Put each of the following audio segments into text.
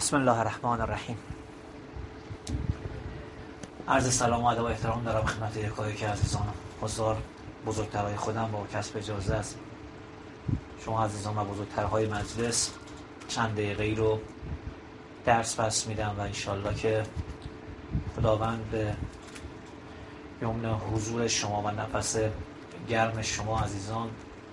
بسم الله الرحمن الرحیم. عرض سلام و ادب و احترام دارم خدمت یکایک عزیزانم. حضار بزرگترهای خودم با کسب اجازه است شما عزیزان و بزرگترهای مجلس چند دقیقه‌ای رو درس پس میدم و انشالله که خداوند به یمن حضور شما و نفس گرم شما عزیزان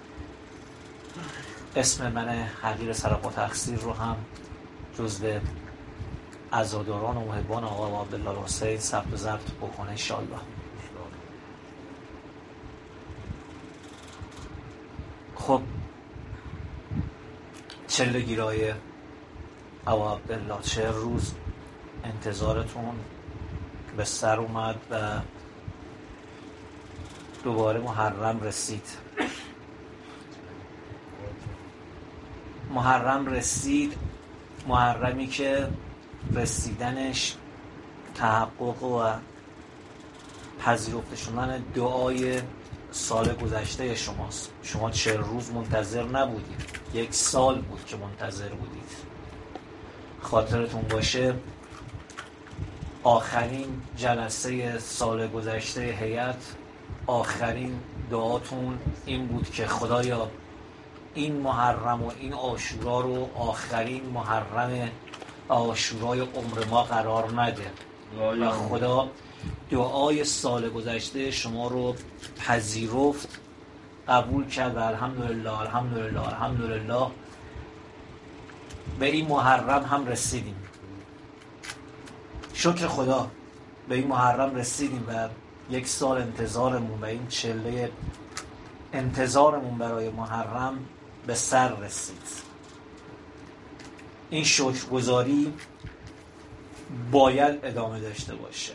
اسم من حقیر سرپا تقصیر رو هم جزو عزاداران و محبان آقا عبدالله الحسین ثبت و ضبط بکنه انشالله. خب چله گیرای آقا عبدالله، 40 روز انتظارتون به سر اومد و دوباره محرم رسید. محرمی که رسیدنش تحقق و پذیرفته شدن دعای سال گذشته شماست. شما 40 روز منتظر نبودید، 1 سال بود که منتظر بودید. خاطرتون باشه آخرین جلسه سال گذشته هیئت آخرین دعاتون این بود که خدایا این محرم و این عاشورا رو آخرین محرم عاشورای عمر ما قرار نده و خدا دعای سال گذشته شما رو پذیرفت، قبول کرد و الحمدلله به این محرم هم رسیدیم. شکر خدا به این محرم رسیدیم و 1 سال انتظارمون و این چله انتظارمون برای محرم به سر رسید. این شکرگزاری باید ادامه داشته باشه.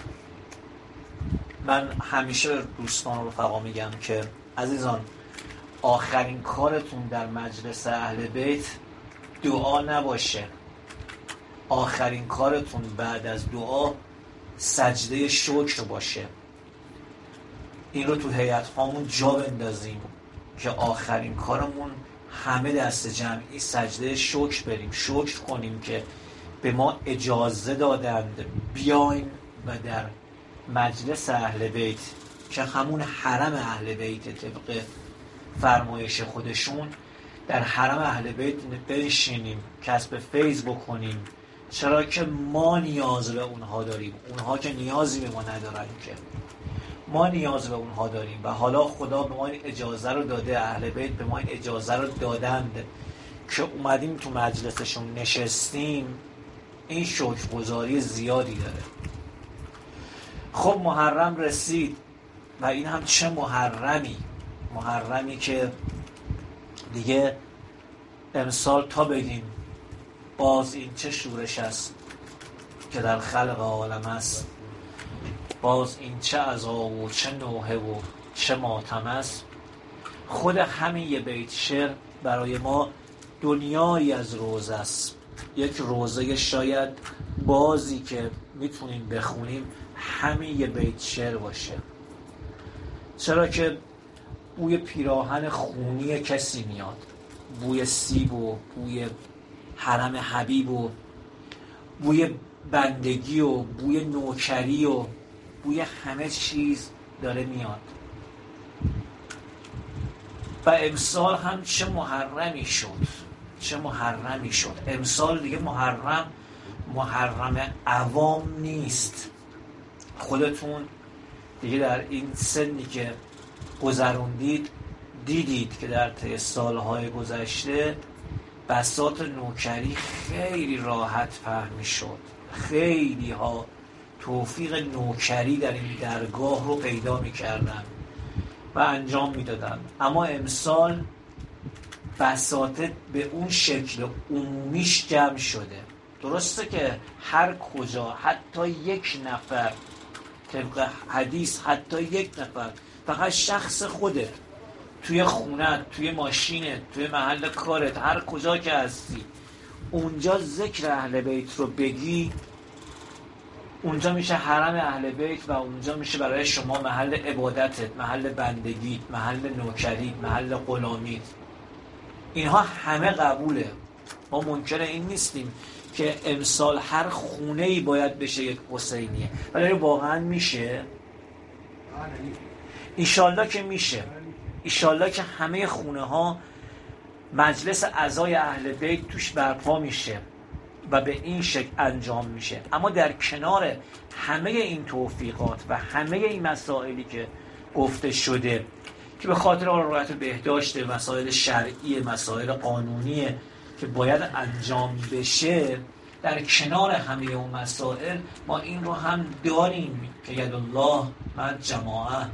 من همیشه به دوستان و رفقا میگم که عزیزان آخرین کارتون در مجلس اهل بیت دعا نباشه. آخرین کارتون بعد از دعا سجده شکر باشه. این رو تو هیئت هامون جا بندازیم که آخرین کارمون همه دست جمعی سجده شکر بریم، شکر کنیم که به ما اجازه دادند بیاین و در مجلس اهل بیت که همون حرم اهل بیت طبق فرمایش خودشون در حرم اهل بیت بنشینیم، کسب فیض بکنیم. چرا که ما نیاز به اونها داریم، اونها که نیازی به ما ندارن، که ما نیاز به اونها داریم و حالا خدا به ما این اجازه رو داده، اهل بیت به ما این اجازه رو دادند که اومدیم تو مجلسشون نشستیم. این شکرگزاری زیادی داره. خب محرم رسید و این هم چه محرمی که دیگه امسال تا بگیم باز این چه شورش است که در خلق عالم است، باز این چه عذاب و چه نوحه و چه ماتم است. خود همین یه بیت شعر برای ما دنیایی از روزه است. یک روزه شاید بازی که میتونیم بخونیم همین یه بیت شعر باشه. چرا که بوی پیراهن خونی کسی میاد، بوی سیب و بوی حرم حبیب و بوی بندگی و بوی نوکری و بوی همه چیز داره میاد. و امسال هم چه محرمی شد. امسال دیگه محرم عوام نیست. خودتون دیگه در این سنی که گذروندید دیدید که در طی سالهای گذشته بساط نوکری خیلی راحت فهمی شد. خیلی ها توفیق نوکری در این درگاه رو پیدا می‌کردن و انجام میدادن. اما امسال بساطه به اون شکل عمومیش جمع شده. درسته که هر کجا حتی 1 نفر، طبق حدیث حتی 1 نفر، فقط شخص خودت توی خونت، توی ماشینت، توی محل کارت، هر کجا که هستی اونجا ذکر اهل بیت رو بگی، اونجا میشه حرم اهل بیت و اونجا میشه برای شما محل عبادتت، محل بندگیت، محل نوکریت، محل غلامیت. اینها همه قبوله. ما منکر این نیستیم که امسال هر خونه‌ای باید بشه یک حسینیه، ولی واقعا میشه؟ ایشالله که میشه، ایشالله که همه خونه ها مجلس اعضای اهل بیت توش برپا میشه و به این شکل انجام میشه. اما در کنار همه این توفیقات و همه این مسائلی که گفته شده که به خاطر رعایت بهداشت مسائل شرعی، مسائل قانونی که باید انجام بشه، در کنار همه اون مسائل ما این رو هم داریم که یدالله مع جماعه،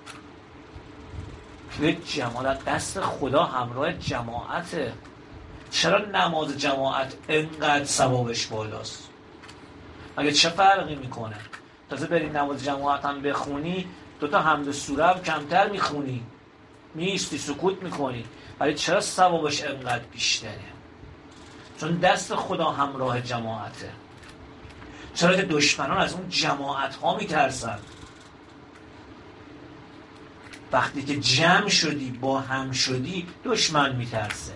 توی جماعت دست خدا همراه جماعته. چرا نماز جماعت اینقدر ثوابش بالاست؟ مگه چه فرقی میکنه؟ تازه بری نماز جماعت هم بخونی، دوتا حمد سوره هم کمتر میخونی، میستی سکوت میکنی، ولی چرا ثوابش اینقدر بیشتره؟ چون دست خدا همراه جماعته. چرا که دشمنان از اون جماعت ها میترسن. وقتی که جمع شدی، با هم شدی، دشمن میترسه.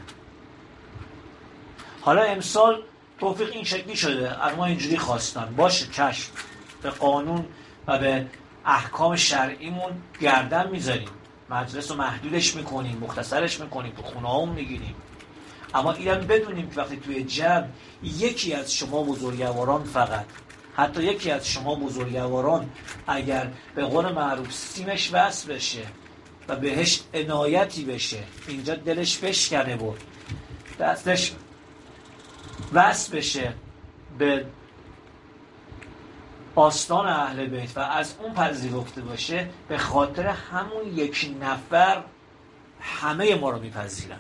حالا امسال توفیق این شکلی شده، از ما اینجوری خواستن، باشه چشم، به قانون و به احکام شرعیمون گردن میذاریم، مجلس رو محدودش میکنیم، مختصرش میکنیم، تو خونه هامون میگیریم. اما اینم بدونیم که وقتی توی جمع یکی از شما بزرگواران، فقط حتی یکی از شما بزرگواران اگر به قول معروف سیمش وصل بشه و بهش عنایتی بشه، اینجا دلش بشکنه و دستش وصل بشه به آستان اهل بیت و از اون پذیرفته باشه، به خاطر همون یک نفر همه ما رو میپذیرن.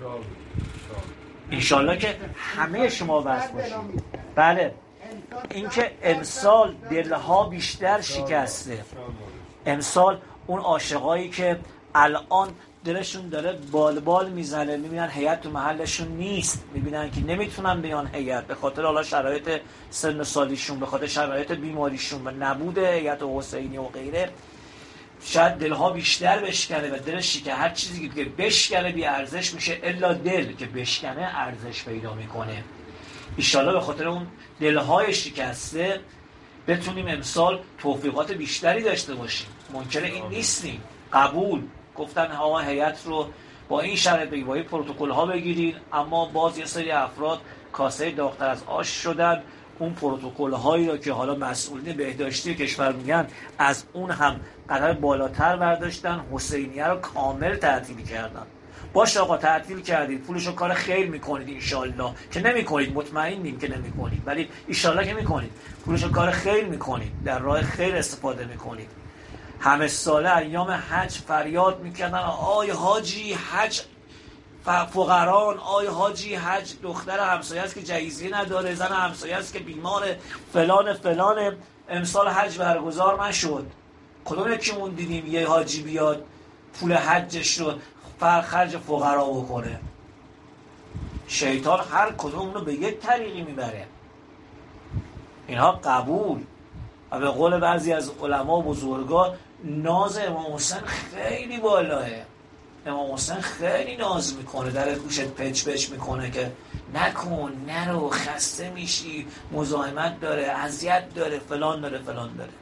انشالله که همه شما وصل باشید. بله، اینکه امسال دلها بیشتر شکسته، امسال اون عاشقایی که الان دلشون داره بال میزنه، میبینن هیئت تو محلشون نیست، میبینن که نمیتونن بیان هیئت به خاطر حالا شرایط سن سالیشون، به خاطر شرایط بیماریشون و نبود هیئت حسینی و غیره، شاید دلها بیشتر بشکنه و دلش که هر چیزی که بشکنه بی ارزش میشه الا دل که بشکنه ارزش پیدا میکنه. ایشالله به خاطر اون دلهای شکسته بتونیم امسال توفیقات بیشتری داشته باشیم. منکر این نیستیم، قبول. گفتن آقا هیئت رو با این شرط بگید، با این پروتکل ها بگیرید، اما باز یه سری افراد کاسه داغ‌تر از آش شدن. اون پروتکل هایی رو که حالا مسئولین بهداشتی کشور میگن از اون هم قدر بالاتر برداشتن، حسینیه رو کامل تعطیل کردن. باشه آقا تعطیل کردید، پولشو کار خیر میکنید انشالله، که نمیکنید، مطمئنیم که نمیکنید، ولی انشالله که میکنید، پولشو کار خیر میکنید، در راه خیر استفاده میکنید. همه ساله ایام حج فریاد میکردن آی حاجی حج فقران، آی حاجی حج دختر همسایه است که جهیزیه نداره، زن همسایه است که بیماره، فلان فلان. امسال حج برگزار نشد. کدوم یکیمون دیدیم یه حاجی بیاد پول حجش رو خرج فقرا بکنه؟ شیطان هر کدوم رو به یک طریقی میبره. اینها قبول. و به قول بعضی از علما و بزرگا ناز امام حسین خیلی بالاه. امام حسین خیلی ناز میکنه، در گوشت پچ پچ میکنه که نکن، نرو، خسته میشی، مزاحمت داره، اذیت داره، فلان داره، فلان داره.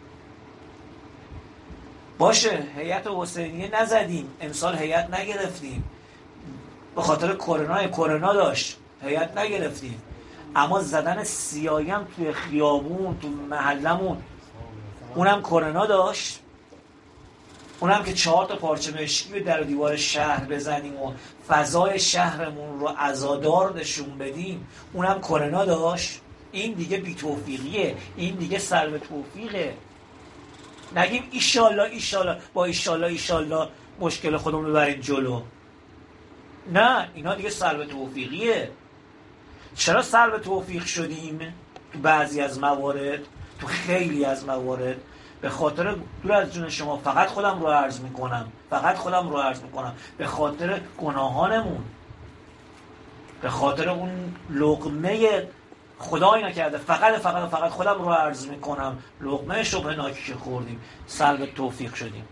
باشه هیئت حسینیه نزدیم، امسال هیئت نگرفتیم، به خاطر کرونا داشت هیئت نگرفتیم، اما زدن سیایی هم توی خیابون تو محلمون اونم کرونا داشت. اونم که 4 تا پارچه مشکی به در و دیوار شهر بزنیم و فضای شهرمون رو عزادار نشون بدیم، اونم کرونا داشت. این دیگه بی توفیقیه، این دیگه سلب توفیقه. نگیم ایشالله با ایشالله مشکل خودمون رو ببریم جلو. نه، اینا دیگه سلب توفیقیه. چرا سلب توفیق شدیم؟ تو بعضی از موارد، تو خیلی از موارد، به خاطر دور از جون شما، فقط خودم رو عرض میکنم، به خاطر گناهانمون، به خاطر اون لقمه خدایی نکرده، فقط خودم رو عرض میکنم، لقمه شبهناکی که خوردیم، سلب توفیق شدیم.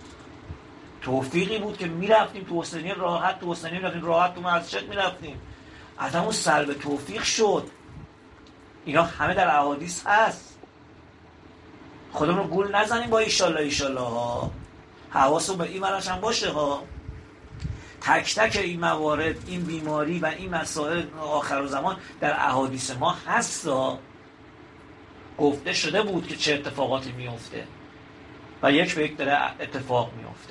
توفیقی بود که میرفتیم تو حسینیه راحت، تو مسجد میرفتیم، عدم سلب توفیق شد. اینا همه در احادیث هست. خودمون رو گول نزنیم با ایشالله ها. حواسمون به این ورش هم باشه ها. تک تک این موارد، این بیماری و این مسائل آخر زمان در احادیث ما هست ها. گفته شده بود که چه اتفاقاتی میفته و یک به یک داره اتفاق میفته.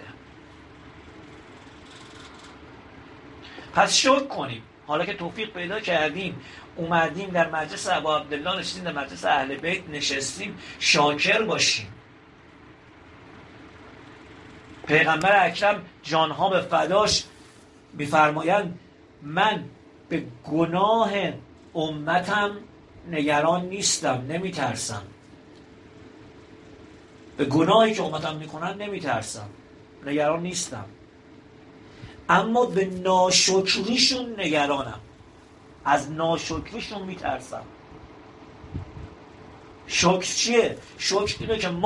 پس شکر کنیم. حالا که توفیق پیدا کردیم، اومدیم در مجلس ابا عبدالله نشستیم، در مجلس اهل بیت نشستیم، شاکر باشیم. پیغمبر اکرم جانها به فداش میفرمایند من به گناه امتم نگران نیستم، نمیترسم. به گناهی که امتم میکنن نمیترسم، نگران نیستم، اما به ناشکریشون نگرانم، از ناشکریشون میترسم. شکر چیه؟ شکر اینه که